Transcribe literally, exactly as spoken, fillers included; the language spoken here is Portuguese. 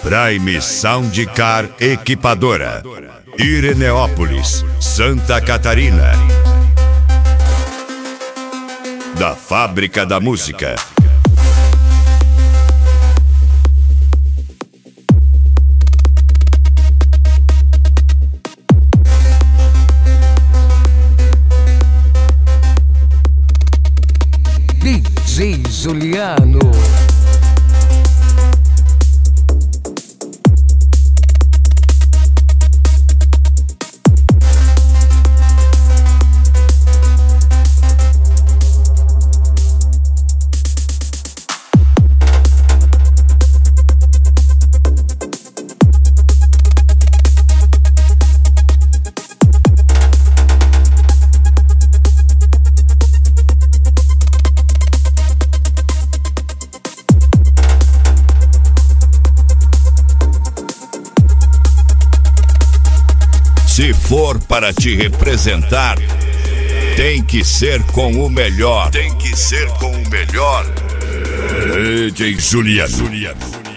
Prime Soundcar Equipadora, Ireneópolis, Santa Catarina. Da Fábrica da Música. D J Juliano. Se for para te representar, tem que ser com o melhor. Tem que ser com o melhor. D J Juliano.